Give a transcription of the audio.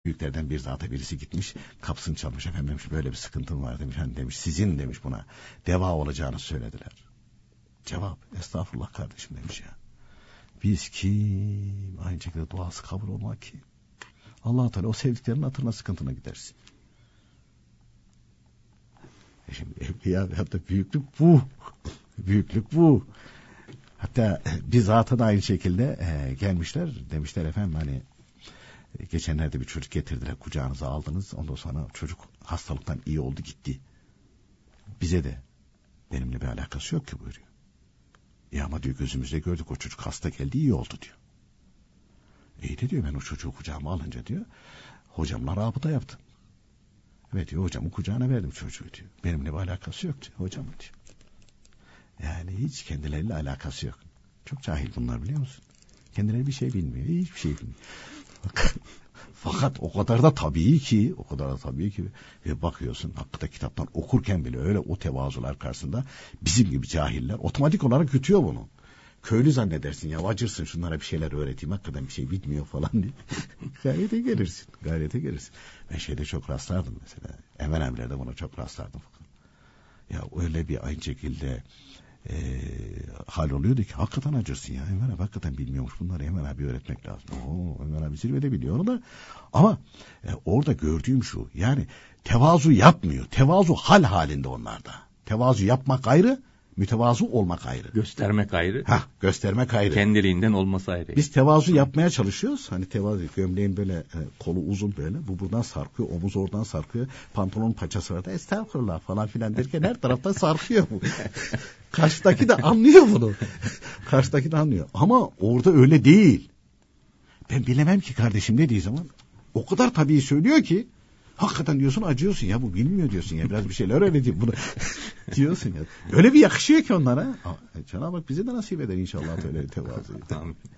Büyüklerden bir zata birisi gitmiş, kapısını çalmış, efendim demiş, böyle bir sıkıntım var demiş. Hani demiş, sizin demiş buna deva olacağını söylediler. Cevap, estağfurullah kardeşim demiş ya. Biz kim? Aynı şekilde duası kabul olmak ki. Allah-u Teala o sevdiklerinin hatırına, sıkıntına gidersin. Şimdi evliya hatta büyüklük bu. Büyüklük bu. Hatta bir zata da aynı şekilde gelmişler. Demişler efendim hani geçenlerde bir çocuk getirdiler, kucağınıza aldınız. Ondan sonra çocuk hastalıktan iyi oldu gitti. Bize de benimle bir alakası yok ki buyuruyor. Ya ama diyor gözümüzle gördük, o çocuk hasta geldi, iyi oldu diyor. İyi de diyor, ben o çocuğu kucağıma alınca diyor hocamla rabıta yaptım. Evet diyor, hocamın kucağına verdim çocuğu diyor. Benimle bir alakası yok diyor hocamın diyor. Yani hiç kendileriyle alakası yok. Çok cahil bunlar, biliyor musun? Kendileri bir şey bilmiyor. Hiçbir şey bilmiyor. Fakat o kadar da tabii ki ve bakıyorsun hakikaten kitaptan okurken bile öyle o tevazular karşısında bizim gibi cahiller otomatik olarak yutuyor bunu. Köylü zannedersin ya, acırsın şunlara bir şeyler öğreteyim, hakikaten bir şey bitmiyor falan diye. Gayrete gelirsin. Ben şeyde çok rastlardım mesela. Enver abilerde buna çok rastlardım. Ya öyle bir aynı şekilde hal oluyordu ki hakikaten acırsın ya. Enver abi hakikaten bilmiyormuş bunları, Enver abi öğretmek lazım. Enver abi zirvede biliyor onu da. Ama orada gördüğüm şu, yani tevazu yapmıyor. Tevazu hal halinde onlarda. Tevazu yapmak ayrı, mütevazı olmak ayrı. Göstermek ayrı. Göstermek ayrı. Kendiliğinden olması ayrı. Biz tevazu yapmaya çalışıyoruz. Hani tevazu, gömleğin böyle kolu uzun böyle. Bu buradan sarkıyor, omuz oradan sarkıyor. Pantolonun paçası var da estağfurullah falan filan derken her taraftan sarkıyor bu. Karşıdaki de anlıyor bunu. Ama orada öyle değil. Ben bilemem ki kardeşim dediği zaman o kadar tabii söylüyor ki hakikaten diyorsun, acıyorsun ya, bu bilmiyor diyorsun ya, biraz bir şeyler öğreteyim bunu diyorsun ya. Öyle bir yakışıyor ki onlara. Cenab-ı Hak bize de nasip eder inşallah öyle tevazuyu.